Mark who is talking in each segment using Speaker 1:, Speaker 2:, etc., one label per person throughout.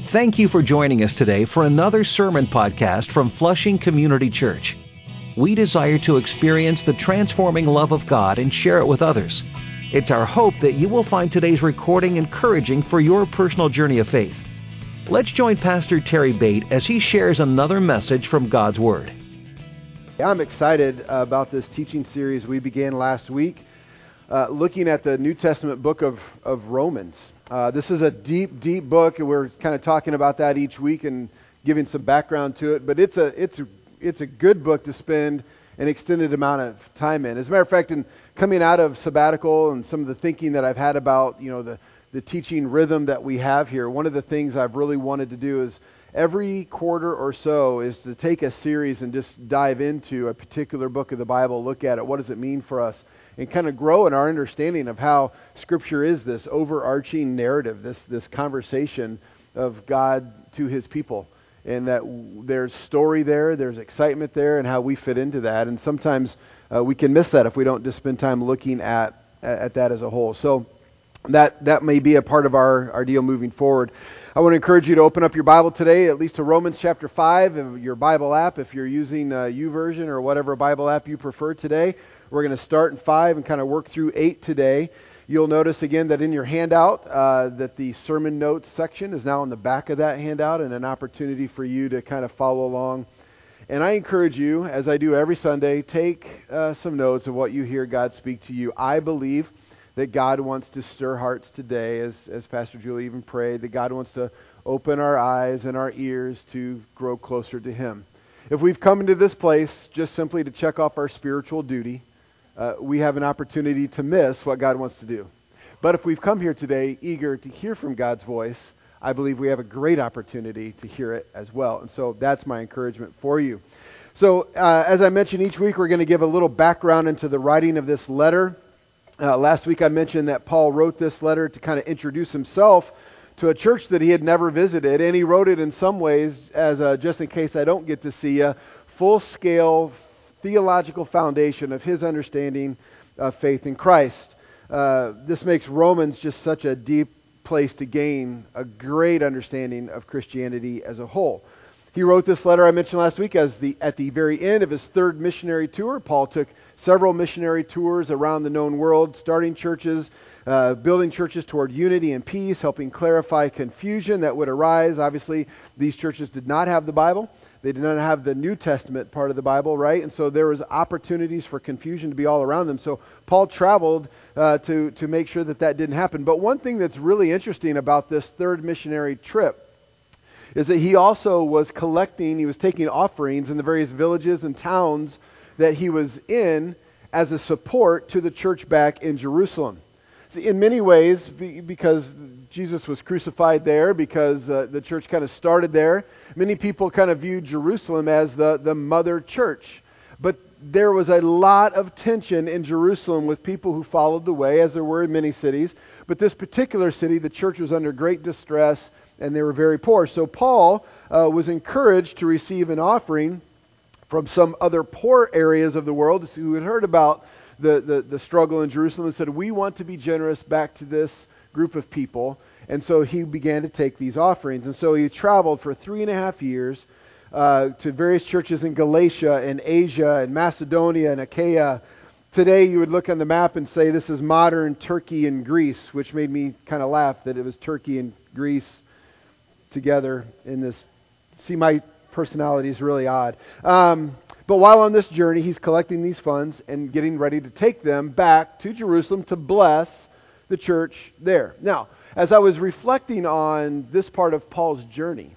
Speaker 1: Thank you for joining us today for another sermon podcast from Flushing Community Church. We desire to experience the transforming love of God and share it with others. It's our hope that you will find today's recording encouraging for your personal journey of faith. Let's join Pastor Terry Bate as he shares another message from God's Word.
Speaker 2: I'm excited about this teaching series we began last week, looking at the New Testament book of Romans. This is a deep book, and we're kind of talking about that each week and giving some background to it. But it's a good book to spend an extended amount of time in. As a matter of fact, in coming out of sabbatical and some of the thinking that I've had about the teaching rhythm that we have here, one of the things I've really wanted to do is every quarter or so is to take a series and just dive into a particular book of the Bible, look at it, what does it mean for us, and kind of grow in our understanding of how Scripture is this overarching narrative, this conversation of God to His people, and that there's story there, there's excitement there, and how we fit into that. And sometimes we can miss that if we don't just spend time looking at that as a whole. So that may be a part of our deal moving forward. I want to encourage you to open up your Bible today, at least to Romans chapter 5, of your Bible app, if you're using YouVersion or whatever Bible app you prefer today. We're going to start in 5 and kind of work through 8 today. You'll notice again that in your handout that the sermon notes section is now on the back of that handout, and an opportunity for you to kind of follow along. And I encourage you, as I do every Sunday, take some notes of what you hear God speak to you. I believe that God wants to stir hearts today, as Pastor Julie even prayed, that God wants to open our eyes and our ears to grow closer to Him. If we've come into this place just simply to check off our spiritual duty, we have an opportunity to miss what God wants to do. But if we've come here today eager to hear from God's voice, I believe we have a great opportunity to hear it as well. And so that's my encouragement for you. So as I mentioned, each week we're going to give a little background into the writing of this letter. Last week I mentioned that Paul wrote this letter to kind of introduce himself to a church that he had never visited, and he wrote it in some ways as a, just in case I don't get to see you, full-scale theological foundation of his understanding of faith in Christ. This makes Romans just such a deep place to gain a great understanding of Christianity as a whole. He wrote this letter I mentioned last week at the very end of his third missionary tour. Paul took several missionary tours around the known world, starting churches, building churches toward unity and peace, helping clarify confusion that would arise. Obviously, these churches did not have the Bible. They did not have the New Testament part of the Bible, right? And so there was opportunities for confusion to be all around them. So Paul traveled to make sure that didn't happen. But one thing that's really interesting about this third missionary trip is that he also was taking offerings in the various villages and towns that he was in as a support to the church back in Jerusalem. In many ways, because Jesus was crucified there, because the church kind of started there, many people kind of viewed Jerusalem as the mother church. But there was a lot of tension in Jerusalem with people who followed the way, as there were in many cities. But this particular city, the church was under great distress, and they were very poor. So Paul was encouraged to receive an offering from some other poor areas of the world who had heard about the struggle in Jerusalem and said, we want to be generous back to this group of people. And so he began to take these offerings. And so he traveled for 3.5 years to various churches in Galatia and Asia and Macedonia and Achaia. Today you would look on the map and say this is modern Turkey and Greece, which made me kind of laugh that it was Turkey and Greece together in this. See, my personality is really odd. But while on this journey, he's collecting these funds and getting ready to take them back to Jerusalem to bless the church there. Now, as I was reflecting on this part of Paul's journey,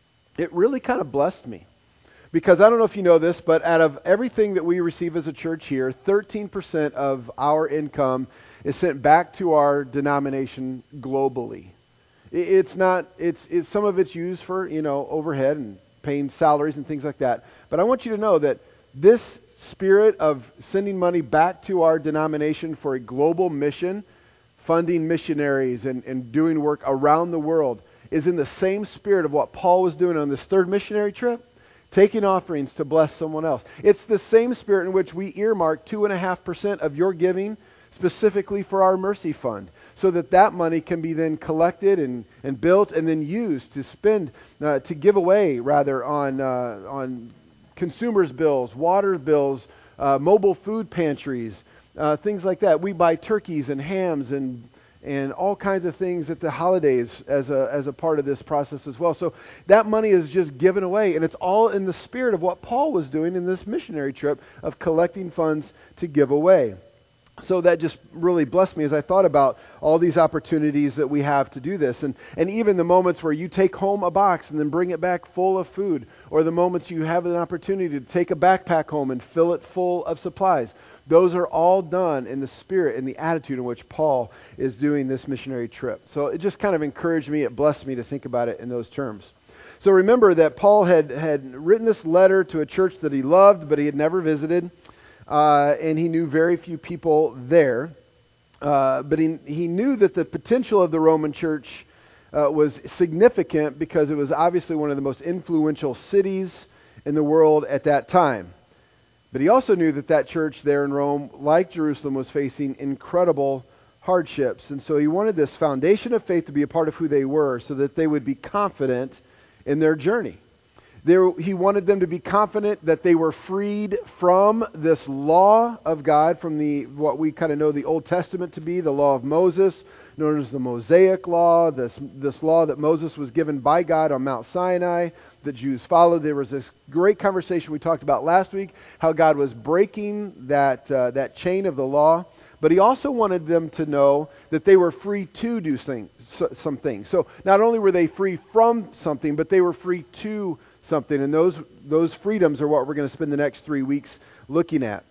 Speaker 2: it really kind of blessed me. Because I don't know if you know this, but out of everything that we receive as a church here, 13% of our income is sent back to our denomination globally. It's some of it's used for, overhead and paying salaries and things like that. But I want you to know that this spirit of sending money back to our denomination for a global mission, funding missionaries and doing work around the world, is in the same spirit of what Paul was doing on this third missionary trip, taking offerings to bless someone else. It's the same spirit in which we earmark 2.5% of your giving specifically for our mercy fund. so that that money can be then collected and built and then used to spend, to give away rather on consumers' bills, water bills, mobile food pantries, things like that. We buy turkeys and hams and all kinds of things at the holidays as a part of this process as well. So that money is just given away, and it's all in the spirit of what Paul was doing in this missionary trip of collecting funds to give away. So that just really blessed me as I thought about all these opportunities that we have to do this. And even the moments where you take home a box and then bring it back full of food, or the moments you have an opportunity to take a backpack home and fill it full of supplies. Those are all done in the spirit and the attitude in which Paul is doing this missionary trip. So it just kind of encouraged me, it blessed me to think about it in those terms. So remember that Paul had written this letter to a church that he loved, but he had never visited. And he knew very few people there. But he knew that the potential of the Roman church was significant because it was obviously one of the most influential cities in the world at that time. But he also knew that that church there in Rome, like Jerusalem, was facing incredible hardships. And so he wanted this foundation of faith to be a part of who they were so that they would be confident in their journey. He wanted them to be confident that they were freed from this law of God, from what we kind of know the Old Testament to be, the law of Moses, known as the Mosaic Law, this law that Moses was given by God on Mount Sinai, that Jews followed. There was this great conversation we talked about last week, how God was breaking that chain of the law. But he also wanted them to know that they were free to do some things. So not only were they free from something, but they were free to something. And those freedoms are what we're going to spend the next 3 weeks looking at.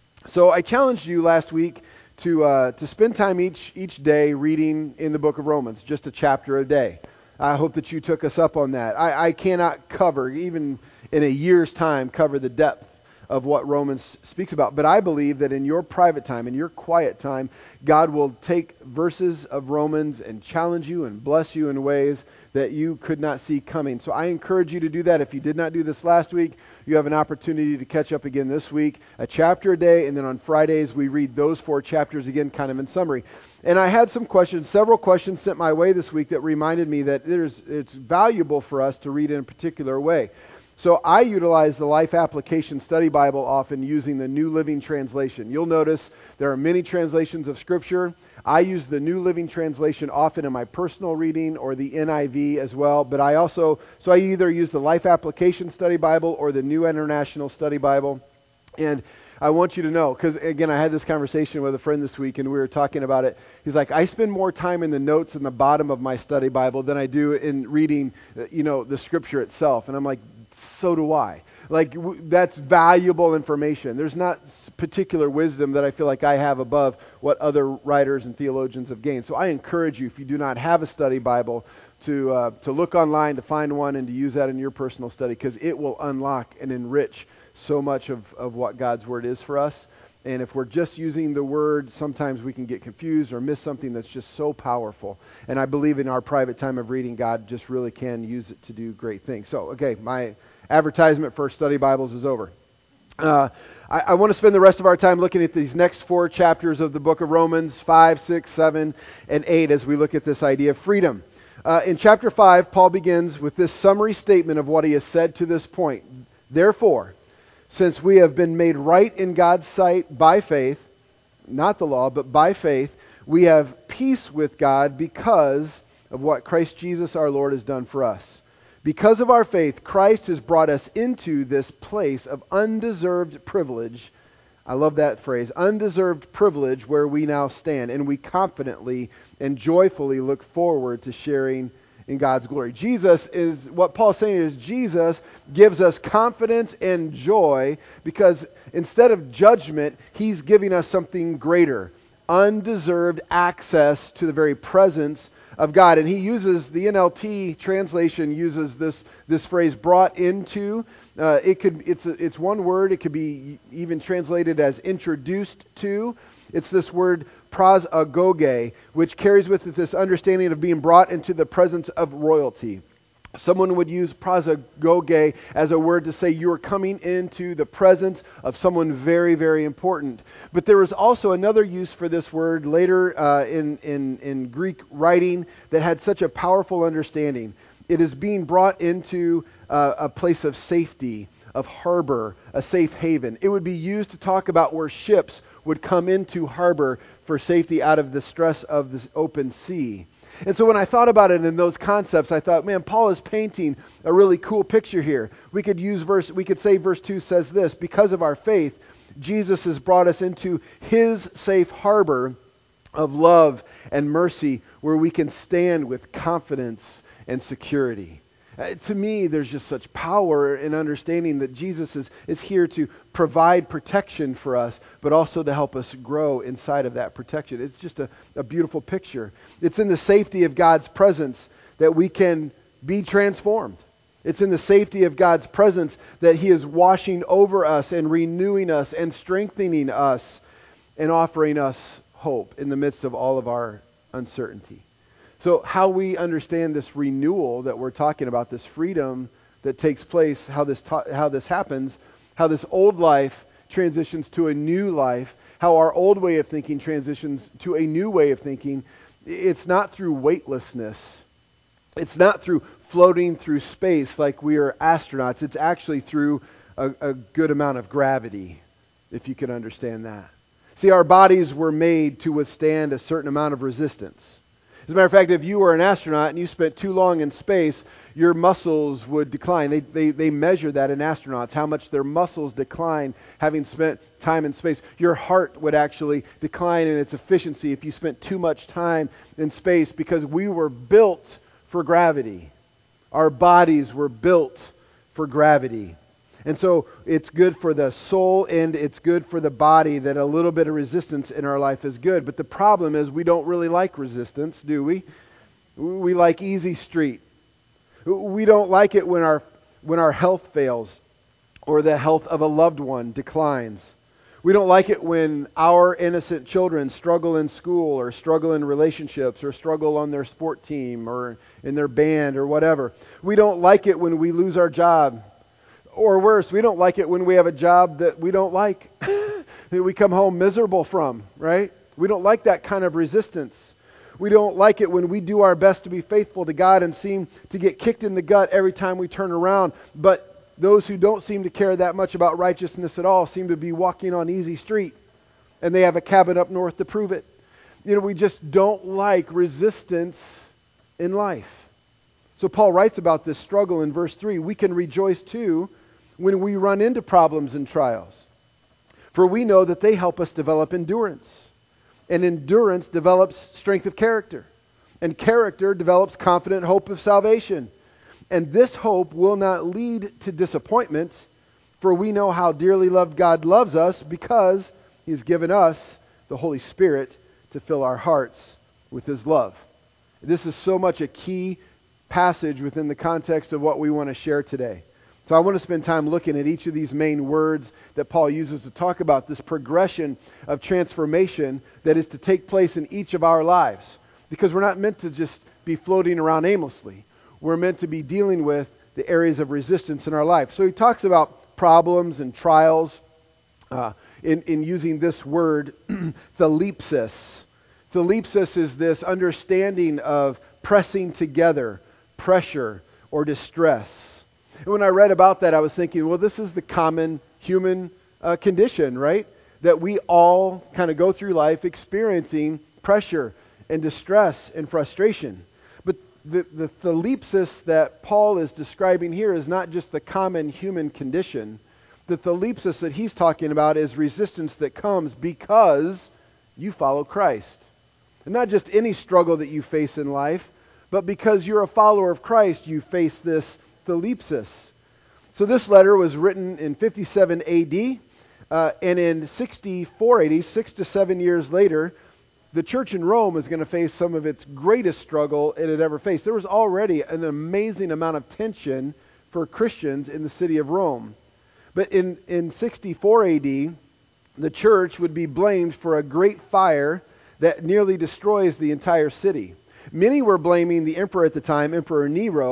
Speaker 2: So I challenged you last week to spend time each day reading in the book of Romans, just a chapter a day. I hope that you took us up on that. I cannot cover, even in a year's time, cover the depth of what Romans speaks about. But I believe that in your private time, in your quiet time, God will take verses of Romans and challenge you and bless you in ways that you could not see coming. So I encourage you to do that. If you did not do this last week, you have an opportunity to catch up again this week, a chapter a day, and then on Fridays we read those 4 chapters again, kind of in summary. And I had several questions sent my way this week that reminded me that it's valuable for us to read in a particular way. So I utilize the Life Application Study Bible often using the New Living Translation. You'll notice there are many translations of Scripture. I use the New Living Translation often in my personal reading, or the NIV as well. But I either use the Life Application Study Bible or the New International Study Bible. And I want you to know, because again, I had this conversation with a friend this week and we were talking about it. He's like, I spend more time in the notes in the bottom of my study Bible than I do in reading, the Scripture itself. And I'm like, so do I. That's valuable information. There's not particular wisdom that I feel like I have above what other writers and theologians have gained. So I encourage you, if you do not have a study Bible, to look online to find one and to use that in your personal study, because it will unlock and enrich so much of what God's Word is for us. And if we're just using the Word, sometimes we can get confused or miss something that's just so powerful. And I believe in our private time of reading, God just really can use it to do great things. So, okay, my advertisement for study Bibles is over. I want to spend the rest of our time looking at these next 4 chapters of the book of Romans, 5, 6, 7, and 8, as we look at this idea of freedom. In chapter 5, Paul begins with this summary statement of what he has said to this point. Therefore, since we have been made right in God's sight by faith, not the law, but by faith, we have peace with God because of what Christ Jesus our Lord has done for us. Because of our faith, Christ has brought us into this place of undeserved privilege. I love that phrase, undeserved privilege, where we now stand, and we confidently and joyfully look forward to sharing in God's glory. What Paul's saying is Jesus gives us confidence and joy because instead of judgment, He's giving us something greater, undeserved access to the very presence of God. And he uses, the NLT translation uses this phrase, brought into. It's one word. It could be even translated as introduced to. It's this word prosagoge, which carries with it this understanding of being brought into the presence of royalty. Someone would use prasagoge as a word to say you are coming into the presence of someone very, very important. But there was also another use for this word later in Greek writing that had such a powerful understanding. It is being brought into a place of safety, of harbor, a safe haven. It would be used to talk about where ships would come into harbor for safety out of the stress of the open sea. And so when I thought about it in those concepts, I thought, man, Paul is painting a really cool picture here. We could say verse 2 says this: because of our faith, Jesus has brought us into his safe harbor of love and mercy where we can stand with confidence and security. To me, there's just such power in understanding that Jesus is here to provide protection for us, but also to help us grow inside of that protection. It's just a beautiful picture. It's in the safety of God's presence that we can be transformed. It's in the safety of God's presence that he is washing over us and renewing us and strengthening us and offering us hope in the midst of all of our uncertainty. So how we understand this renewal that we're talking about, this freedom that takes place, how this happens, how this old life transitions to a new life, how our old way of thinking transitions to a new way of thinking, it's not through weightlessness. It's not through floating through space like we are astronauts. It's actually through a good amount of gravity, if you can understand that. See, our bodies were made to withstand a certain amount of resistance. As a matter of fact, if you were an astronaut and you spent too long in space, your muscles would decline. They measure that in astronauts, how much their muscles decline having spent time in space. Your heart would actually decline in its efficiency if you spent too much time in space, because we were built for gravity. Our bodies were built for gravity. And so it's good for the soul and it's good for the body that a little bit of resistance in our life is good. But the problem is we don't really like resistance, do we? We like easy street. We don't like it when our health fails or the health of a loved one declines. We don't like it when our innocent children struggle in school or struggle in relationships or struggle on their sport team or in their band or whatever. We don't like it when we lose our job. Or worse, we don't like it when we have a job that we don't like, that we come home miserable from, right? We don't like that kind of resistance. We don't like it when we do our best to be faithful to God and seem to get kicked in the gut every time we turn around. But those who don't seem to care that much about righteousness at all seem to be walking on easy street, and they have a cabin up north to prove it. We just don't like resistance in life. So Paul writes about this struggle in verse 3. We can rejoice too when we run into problems and trials, for we know that they help us develop endurance. And endurance develops strength of character. And character develops confident hope of salvation. And this hope will not lead to disappointment, for we know how dearly loved God loves us because He's given us the Holy Spirit to fill our hearts with His love. This is so much a key passage within the context of what we want to share today. So I want to spend time looking at each of these main words that Paul uses to talk about this progression of transformation that is to take place in each of our lives. Because we're not meant to just be floating around aimlessly. We're meant to be dealing with the areas of resistance in our life. So he talks about problems and trials in using this word, thalepsis. Thalepsis is this understanding of pressing together, pressure, or distress. And when I read about that, I was thinking, well, this is the common human condition, right? That we all kind of go through life experiencing pressure and distress and frustration. But the thalepsis that Paul is describing here is not just the common human condition. The thalepsis that he's talking about is resistance that comes because you follow Christ. And not just any struggle that you face in life, but because you're a follower of Christ, you face this thalepsis. So this letter was written in 57 AD, and in 64 AD, 6 to 7 years later, the church in Rome is going to face some of its greatest struggle it had ever faced. There was already an amazing amount of tension for Christians in the city of Rome. But in 64 AD, the church would be blamed for a great fire that nearly destroys the entire city. Many were blaming the emperor at the time, Emperor Nero,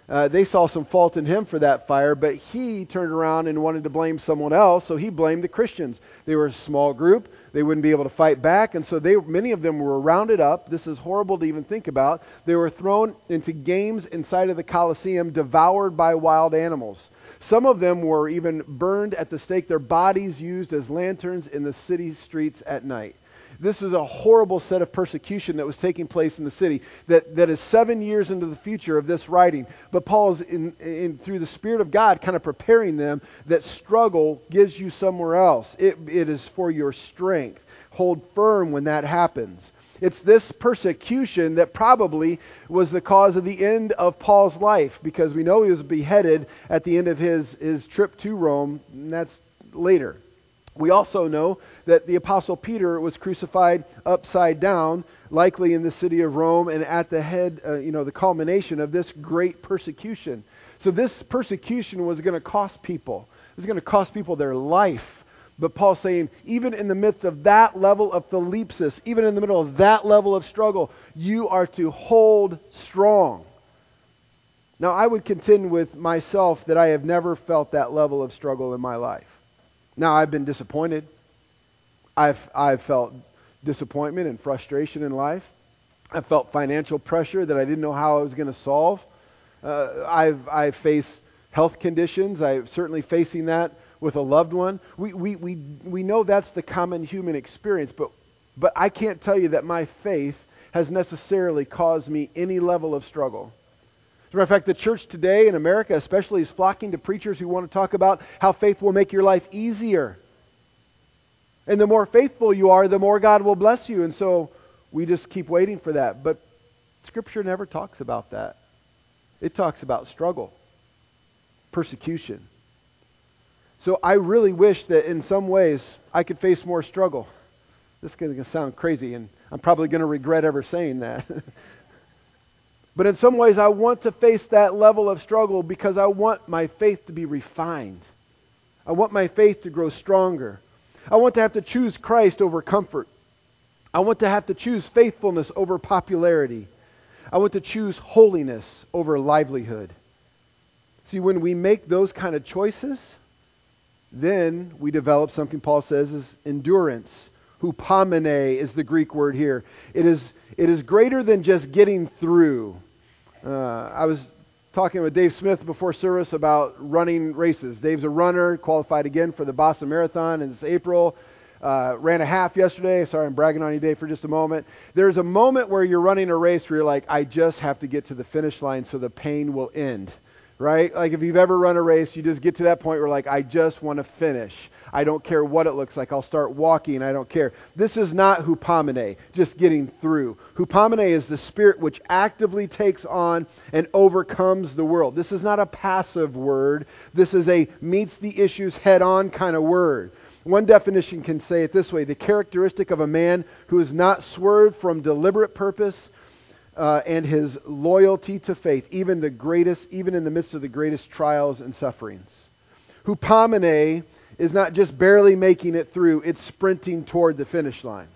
Speaker 2: They saw some fault in him for that fire, but he turned around and wanted to blame someone else, so he blamed the Christians. They were a small group. They wouldn't be able to fight back, and so many of them were rounded up. This is horrible to even think about. They were thrown into games inside of the Colosseum, devoured by wild animals. Some of them were even burned at the stake, their bodies used as lanterns in the city streets at night. This is a horrible set of persecution that was taking place in the city that is 7 years into the future of this writing. But Paul is, through the Spirit of God, kind of preparing them that struggle gives you somewhere else. It is for your strength. Hold firm when that happens. It's this persecution that probably was the cause of the end of Paul's life, because we know he was beheaded at the end of his trip to Rome, and that's later. We also know that the Apostle Peter was crucified upside down, likely in the city of Rome, and at the head, the culmination of this great persecution. So this persecution was going to cost people. It was going to cost people their life. But Paul's saying, even in the midst of that level of thalipsis, even in the middle of that level of struggle, you are to hold strong. Now, I would contend with myself that I have never felt that level of struggle in my life. Now, I've been disappointed. I've felt disappointment and frustration in life. I've felt financial pressure that I didn't know how I was going to solve. I've faced health conditions. I'm certainly facing that with a loved one. We know that's the common human experience, but I can't tell you that my faith has necessarily caused me any level of struggle. As a matter of fact, the church today in America especially is flocking to preachers who want to talk about how faith will make your life easier. And the more faithful you are, the more God will bless you. And so we just keep waiting for that. But Scripture never talks about that. It talks about struggle, persecution. So I really wish that in some ways I could face more struggle. This is going to sound crazy, and I'm probably going to regret ever saying that. But in some ways, I want to face that level of struggle because I want my faith to be refined. I want my faith to grow stronger. I want to have to choose Christ over comfort. I want to have to choose faithfulness over popularity. I want to choose holiness over livelihood. See, when we make those kind of choices, then we develop something Paul says is endurance. Hupomene is the Greek word here. It is greater than just getting through. I was talking with Dave Smith before service about running races. Dave's a runner, qualified again for the Boston Marathon in April. Ran a half yesterday. Sorry, I'm bragging on you, Dave, for just a moment. There's a moment where you're running a race where you're like, I just have to get to the finish line so the pain will end. Right? Like if you've ever run a race, you just get to that point where like, I just want to finish. I don't care what it looks like. I'll start walking. I don't care. This is not hupomene, just getting through. Hupomene is the spirit which actively takes on and overcomes the world. This is not a passive word. This is a meets the issues head on kind of word. One definition can say it this way: the characteristic of a man who is not swerved from deliberate purpose and his loyalty to faith, even in the midst of the greatest trials and sufferings. Hupomene is not just barely making it through, it's sprinting toward the finish line.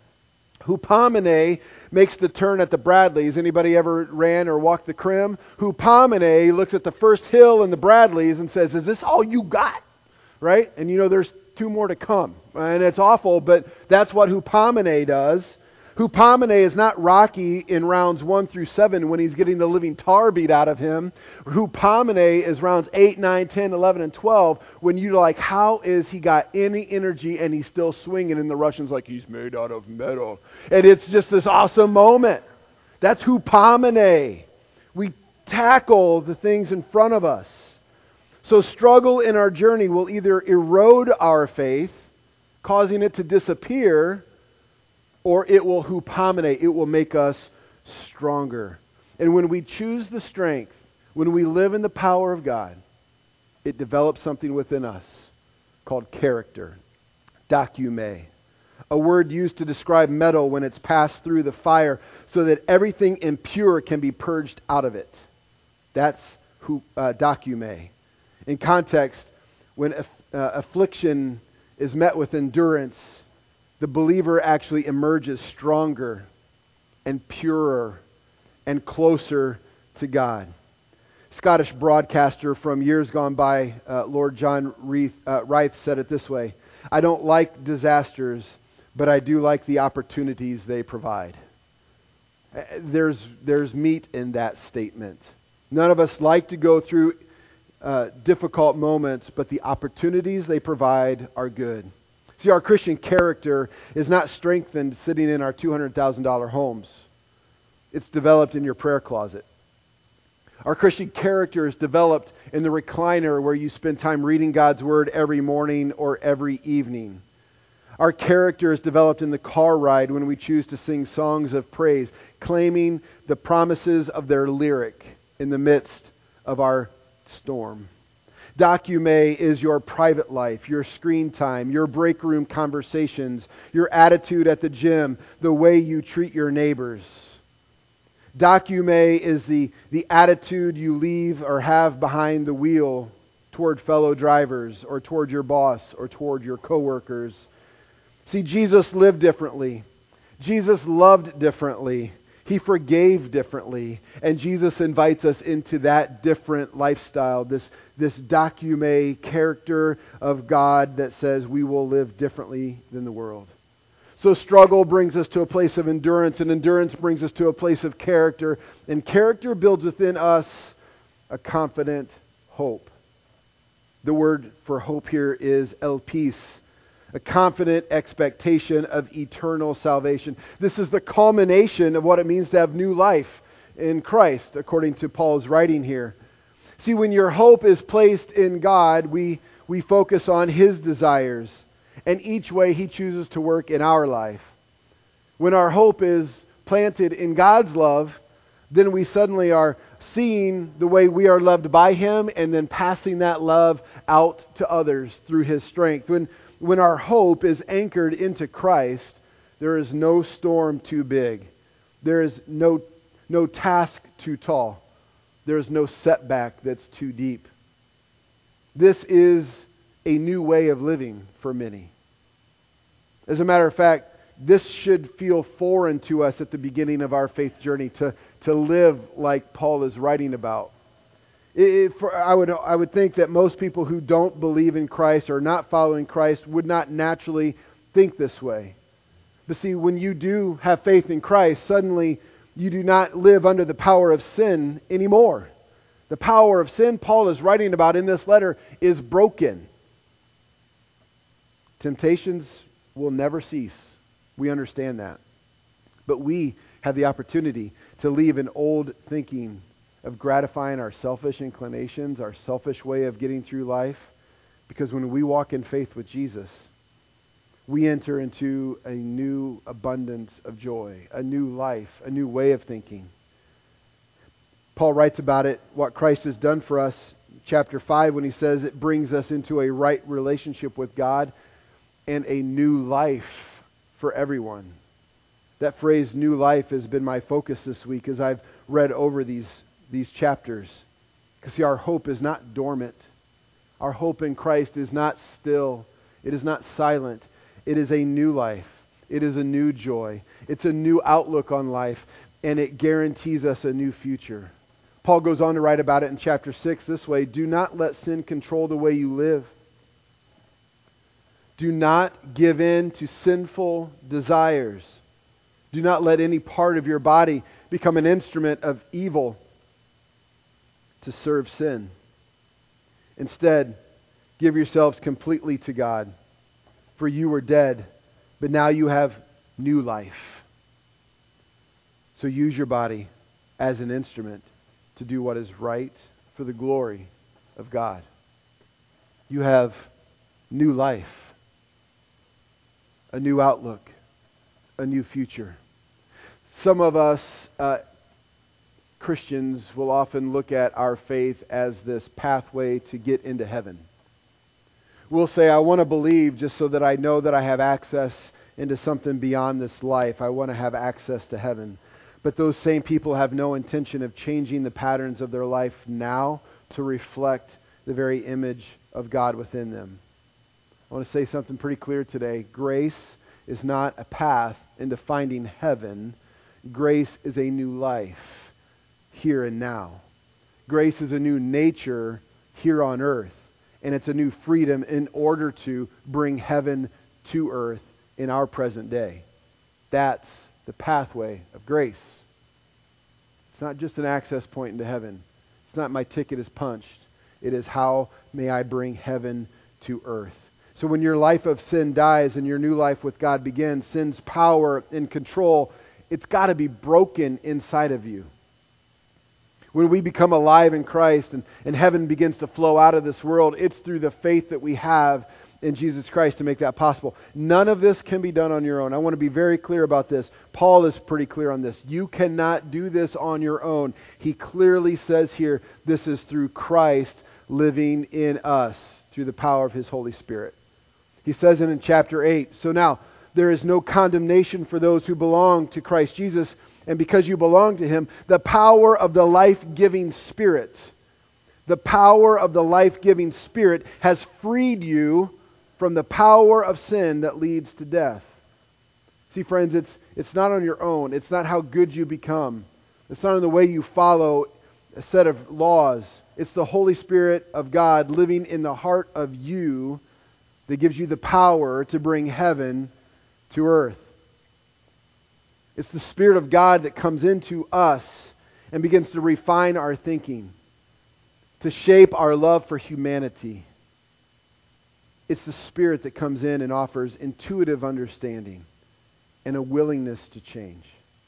Speaker 2: Hupomene makes the turn at the Bradleys. Anybody ever ran or walked the Krim? Hupomene looks at the first hill in the Bradleys and says, is this all you got? Right? And there's 2 more to come. And it's awful, but that's what Hupomene does. Hupomene is not Rocky in rounds 1 through 7 when he's getting the living tar beat out of him. Hupomene is rounds 8, 9, 10, 11, and 12 when you're like, how is he got any energy and he's still swinging? And the Russian's like, he's made out of metal. And it's just this awesome moment. That's Hupomene. We tackle the things in front of us. So struggle in our journey will either erode our faith, causing it to disappear, or it will hupomene. It will make us stronger. And when we choose the strength, when we live in the power of God, it develops something within us called character. Dakume. A word used to describe metal when it's passed through the fire so that everything impure can be purged out of it. That's dakume. In context, when affliction is met with endurance, the believer actually emerges stronger and purer and closer to God. Scottish broadcaster from years gone by, Lord John Reith, said it this way: "I don't like disasters, but I do like the opportunities they provide." There's meat in that statement. None of us like to go through difficult moments, but the opportunities they provide are good. See, our Christian character is not strengthened sitting in our $200,000 homes. It's developed in your prayer closet. Our Christian character is developed in the recliner where you spend time reading God's Word every morning or every evening. Our character is developed in the car ride when we choose to sing songs of praise, claiming the promises of their lyric in the midst of our storm. Docume is your private life, your screen time, your break room conversations, your attitude at the gym, the way you treat your neighbors. Docume is the attitude you leave or have behind the wheel toward fellow drivers or toward your boss or toward your coworkers. See, Jesus lived differently. Jesus loved differently. He forgave differently. And Jesus invites us into that different lifestyle, this docume character of God that says we will live differently than the world. So struggle brings us to a place of endurance, and endurance brings us to a place of character. And character builds within us a confident hope. The word for hope here is elpis, a confident expectation of eternal salvation. This is the culmination of what it means to have new life in Christ, according to Paul's writing here. See, when your hope is placed in God, we focus on His desires and each way He chooses to work in our life. When our hope is planted in God's love, then we suddenly are seeing the way we are loved by Him and then passing that love out to others through His strength. When our hope is anchored into Christ, there is no storm too big. There is no task too tall. There is no setback that's too deep. This is a new way of living for many. As a matter of fact, this should feel foreign to us at the beginning of our faith journey, to live like Paul is writing about. I would think that most people who don't believe in Christ or not following Christ would not naturally think this way. But see, when you do have faith in Christ, suddenly you do not live under the power of sin anymore. The power of sin Paul is writing about in this letter is broken. Temptations will never cease. We understand that. But we have the opportunity to leave an old thinking of gratifying our selfish inclinations, our selfish way of getting through life. Because when we walk in faith with Jesus, we enter into a new abundance of joy, a new life, a new way of thinking. Paul writes about it, what Christ has done for us, chapter 5, when he says it brings us into a right relationship with God and a new life for everyone. That phrase, new life, has been my focus this week as I've read over these chapters. Because see, our hope is not dormant. Our hope in Christ is not still. It is not silent. It is a new life. It is a new joy. It's a new outlook on life. And it guarantees us a new future. Paul goes on to write about it in chapter 6 this way: do not let sin control the way you live. Do not give in to sinful desires. Do not let any part of your body become an instrument of evil to serve sin. Instead, give yourselves completely to God. For you were dead, but now you have new life. So use your body as an instrument to do what is right for the glory of God. You have new life, a new outlook, a new future. Some of us Christians will often look at our faith as this pathway to get into heaven. We'll say, I want to believe just so that I know that I have access into something beyond this life. I want to have access to heaven. But those same people have no intention of changing the patterns of their life now to reflect the very image of God within them. I want to say something pretty clear today. Grace is not a path into finding heaven. Grace is a new life here and now. Grace is a new nature here on earth. And it's a new freedom in order to bring heaven to earth in our present day. That's the pathway of grace. It's not just an access point into heaven. It's not my ticket is punched. It is how may I bring heaven to earth. So when your life of sin dies and your new life with God begins, sin's power and control, it's got to be broken inside of you. When we become alive in Christ and heaven begins to flow out of this world, it's through the faith that we have in Jesus Christ to make that possible. None of this can be done on your own. I want to be very clear about this. Paul is pretty clear on this. You cannot do this on your own. He clearly says here, this is through Christ living in us, through the power of His Holy Spirit. He says it in chapter 8. So now, there is no condemnation for those who belong to Christ Jesus. And because you belong to Him, the power of the life-giving Spirit, the power of the life-giving Spirit has freed you from the power of sin that leads to death. See, friends, it's not on your own. It's not how good you become. It's not in the way you follow a set of laws. It's the Holy Spirit of God living in the heart of you that gives you the power to bring heaven to earth. It's the Spirit of God that comes into us and begins to refine our thinking, to shape our love for humanity. It's the Spirit that comes in and offers intuitive understanding and a willingness to change.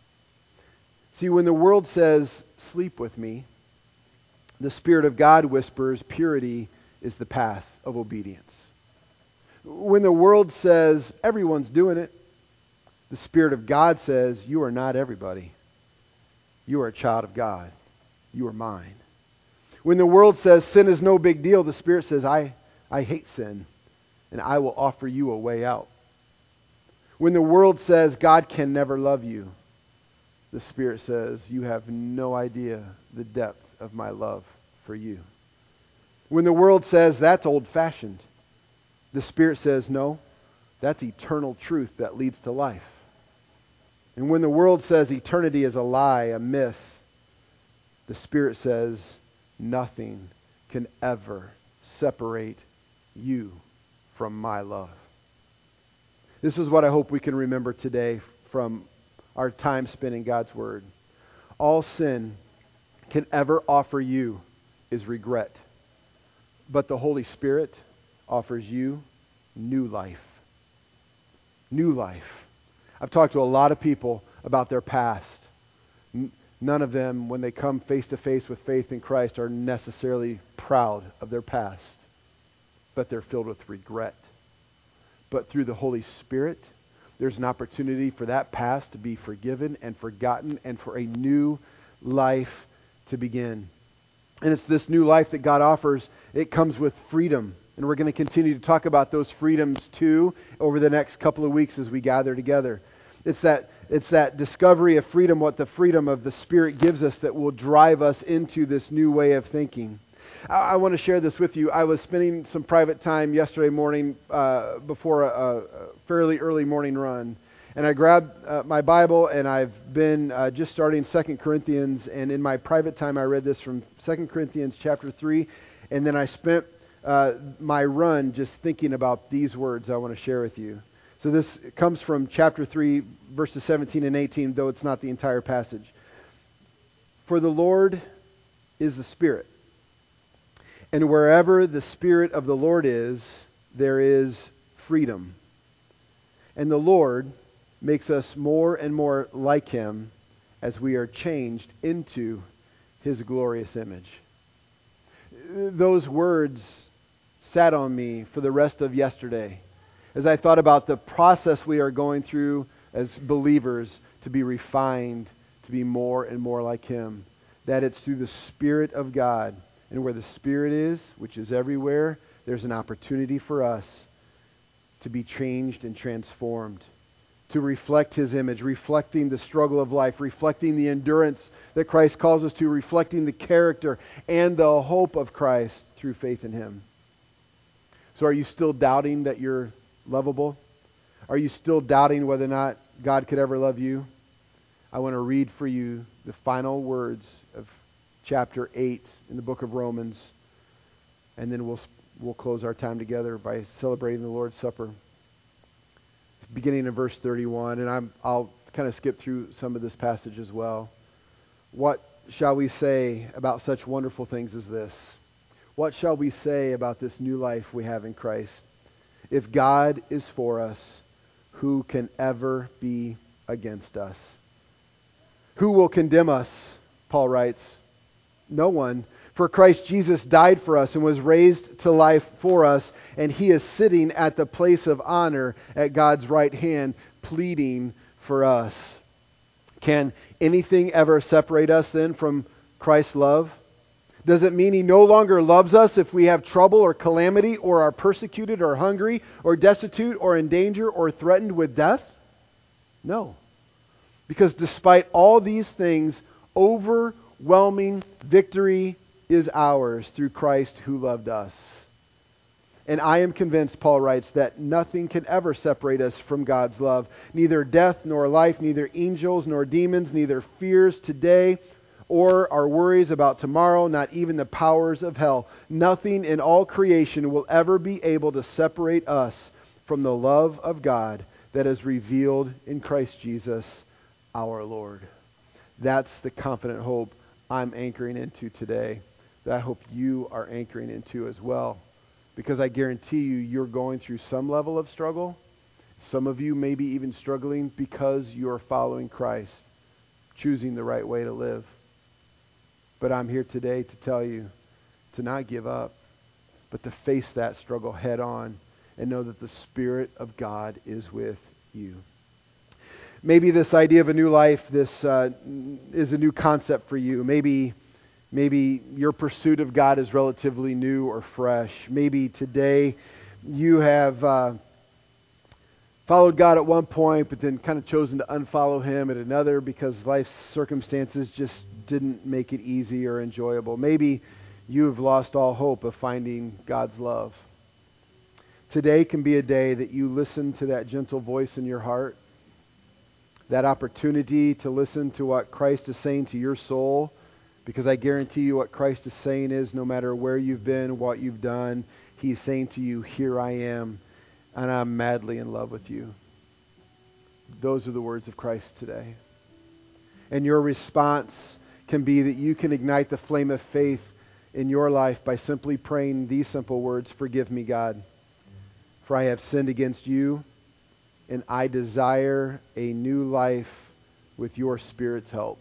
Speaker 2: See, when the world says, sleep with me, the Spirit of God whispers, purity is the path of obedience. When the world says, everyone's doing it, the Spirit of God says, you are not everybody. You are a child of God. You are mine. When the world says sin is no big deal, the Spirit says, I hate sin, and I will offer you a way out. When the world says God can never love you, the Spirit says, you have no idea the depth of my love for you. When the world says that's old-fashioned, the Spirit says, no, that's eternal truth that leads to life. And when the world says eternity is a lie, a myth, the Spirit says nothing can ever separate you from my love. This is what I hope we can remember today from our time spent in God's Word. All sin can ever offer you is regret. But the Holy Spirit offers you new life. New life. I've talked to a lot of people about their past. None of them, when they come face to face with faith in Christ, are necessarily proud of their past. But they're filled with regret. But through the Holy Spirit, there's an opportunity for that past to be forgiven and forgotten and for a new life to begin. And it's this new life that God offers. It comes with freedom. And we're going to continue to talk about those freedoms too over the next couple of weeks as we gather together. It's that discovery of freedom, what the freedom of the Spirit gives us, that will drive us into this new way of thinking. I want to share this with you. I was spending some private time yesterday morning before a fairly early morning run. And I grabbed my Bible, and I've been just starting 2 Corinthians. And in my private time, I read this from 2 Corinthians chapter 3. And then I spent my run just thinking about these words I want to share with you. So this comes from chapter 3, verses 17 and 18, though it's not the entire passage. For the Lord is the Spirit. And wherever the Spirit of the Lord is, there is freedom. And the Lord makes us more and more like Him as we are changed into His glorious image. Those words sat on me for the rest of yesterday as I thought about the process we are going through as believers to be refined, to be more and more like Him. That it's through the Spirit of God. And where the Spirit is, which is everywhere, there's an opportunity for us to be changed and transformed, to reflect His image, reflecting the struggle of life, reflecting the endurance that Christ calls us to, reflecting the character and the hope of Christ through faith in Him. So are you still doubting that you're lovable? Are you still doubting whether or not God could ever love you? I want to read for you the final words of chapter 8 in the book of Romans, and then we'll close our time together by celebrating the Lord's Supper. Beginning in verse 31, and I'll kind of skip through some of this passage as well. What shall we say about such wonderful things as this? What shall we say about this new life we have in Christ? If God is for us, who can ever be against us? Who will condemn us? Paul writes, no one. For Christ Jesus died for us and was raised to life for us, and He is sitting at the place of honor at God's right hand, pleading for us. Can anything ever separate us then from Christ's love? Does it mean He no longer loves us if we have trouble or calamity, or are persecuted or hungry or destitute or in danger or threatened with death? No. Because despite all these things, overwhelming victory is ours through Christ who loved us. And I am convinced, Paul writes, that nothing can ever separate us from God's love. Neither death nor life, neither angels nor demons, neither fears today or our worries about tomorrow, not even the powers of hell. Nothing in all creation will ever be able to separate us from the love of God that is revealed in Christ Jesus our Lord. That's the confident hope I'm anchoring into today, that I hope you are anchoring into as well. Because I guarantee you, you're going through some level of struggle. Some of you may be even struggling because you're following Christ, choosing the right way to live. But I'm here today to tell you to not give up, but to face that struggle head on and know that the Spirit of God is with you. Maybe this idea of a new life, this is a new concept for you. Maybe your pursuit of God is relatively new or fresh. Maybe today you have followed God at one point, but then kind of chosen to unfollow Him at another because life's circumstances just didn't make it easy or enjoyable. Maybe you have lost all hope of finding God's love. Today can be a day that you listen to that gentle voice in your heart, that opportunity to listen to what Christ is saying to your soul. Because I guarantee you what Christ is saying is, no matter where you've been, what you've done, He's saying to you, here I am, and I'm madly in love with you. Those are the words of Christ today. And your response can be that you can ignite the flame of faith in your life by simply praying these simple words, forgive me, God, for I have sinned against you, and I desire a new life with your Spirit's help.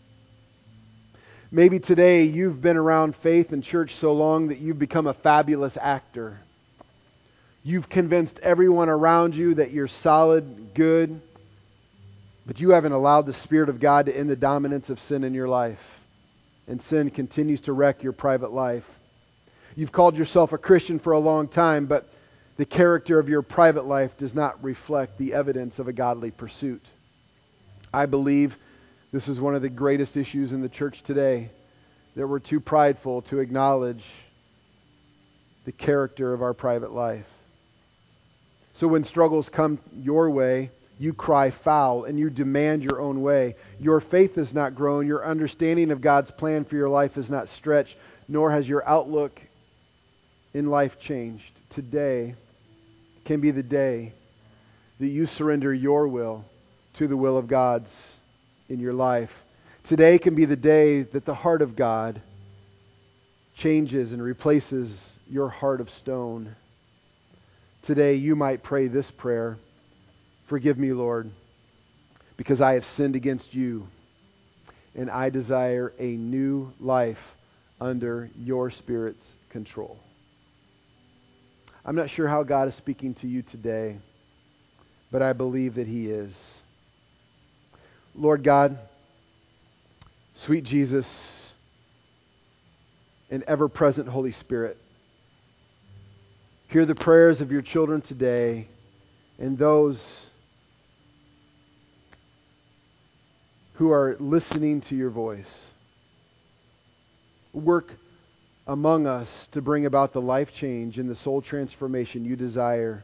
Speaker 2: Maybe today you've been around faith and church so long that you've become a fabulous actor. You've convinced everyone around you that you're solid, good, but you haven't allowed the Spirit of God to end the dominance of sin in your life. And sin continues to wreck your private life. You've called yourself a Christian for a long time, but the character of your private life does not reflect the evidence of a godly pursuit. I believe this is one of the greatest issues in the church today, that we're too prideful to acknowledge the character of our private life. So when struggles come your way, you cry foul and you demand your own way. Your faith has not grown. Your understanding of God's plan for your life is not stretched, nor has your outlook in life changed. Today can be the day that you surrender your will to the will of God's in your life. Today can be the day that the heart of God changes and replaces your heart of stone. Today you might pray this prayer, forgive me, Lord, because I have sinned against you, and I desire a new life under your Spirit's control. I'm not sure how God is speaking to you today, but I believe that He is. Lord God, sweet Jesus, and ever-present Holy Spirit, hear the prayers of your children today and those who are listening to your voice. Work among us to bring about the life change and the soul transformation you desire.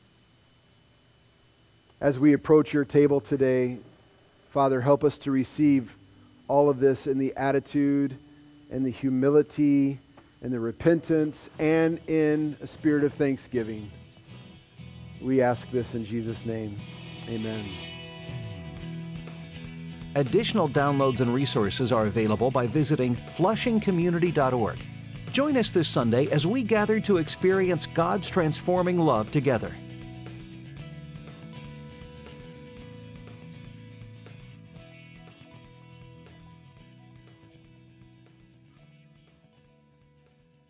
Speaker 2: As we approach your table today, Father, help us to receive all of this in the attitude and the humility and the repentance and in a spirit of thanksgiving. We ask this in Jesus' name. Amen.
Speaker 1: Additional downloads and resources are available by visiting flushingcommunity.org. Join us this Sunday as we gather to experience God's transforming love together.